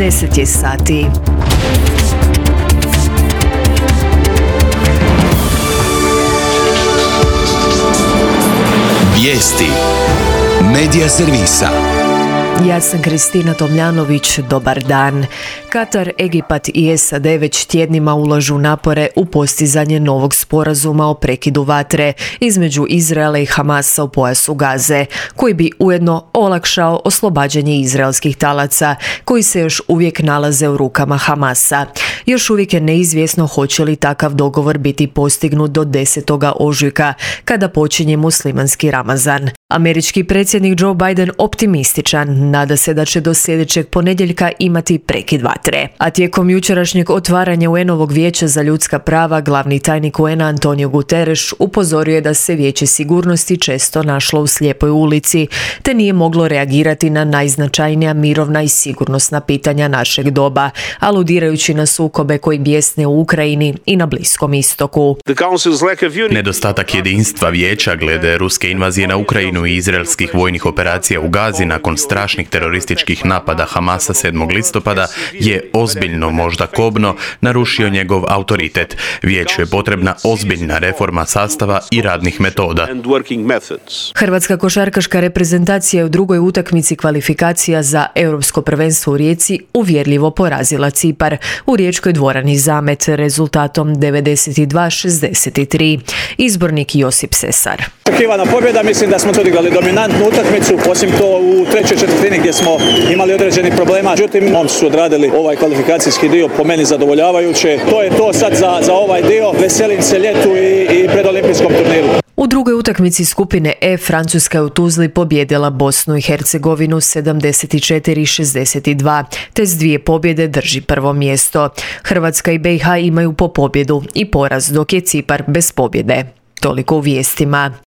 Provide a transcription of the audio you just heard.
10 je sati. Vijesti Medija servisa. Ja sam Kristina Tomljanović, dobar dan. Katar, Egipat i SAD već tjednima ulažu napore u postizanje novog sporazuma o prekidu vatre između Izraela i Hamasa u pojasu Gaze, koji bi ujedno olakšao oslobađanje izraelskih talaca, koji se još uvijek nalaze u rukama Hamasa. Još uvijek je neizvjesno hoće li takav dogovor biti postignut do 10. ožujka, kada počinje muslimanski Ramazan. Američki predsjednik Joe Biden optimističan, nada se da će do sljedećeg ponedjeljka imati prekid vatre. A tijekom jučerašnjeg otvaranja UN-ovog vijeća za ljudska prava, glavni tajnik UN-a Antonio Guterres upozorio je da se Vijeće sigurnosti često našlo u slijepoj ulici, te nije moglo reagirati na najznačajnija mirovna i sigurnosna pitanja našeg doba, aludirajući na sukobe koji bijesne u Ukrajini i na Bliskom istoku. Nedostatak jedinstva vijeća glede ruske invazije na Ukrajinu i izraelskih vojnih operacija u Gazi nakon strašnih terorističkih napada Hamasa 7. listopada je ozbiljno, možda kobno, narušio njegov autoritet. Vijeću je potrebna ozbiljna reforma sastava i radnih metoda. Hrvatska košarkaška reprezentacija je u drugoj utakmici kvalifikacija za Europsko prvenstvo u Rijeci uvjerljivo porazila Cipar u riječkoj dvorani Zamet rezultatom 92-63. Izbornik Josip Sesar. Očekivana pobjeda, mislim da smo odigrali dominantnu utakmicu, osim to u trećoj četvrtini gdje smo imali određenih problema. Međutim, momci su odradili ovaj kvalifikacijski dio po meni zadovoljavajuće. To je to sad za ovaj dio. Veselim se ljetu i predolimpijskom turniru. U drugoj utakmici skupine E Francuska je u Tuzli pobijedila Bosnu i Hercegovinu 74-62, te s 2 pobjede drži prvo mjesto. Hrvatska i BiH imaju po pobjedu i poraz, dok je Cipar bez pobjede. Toliko u vijestima.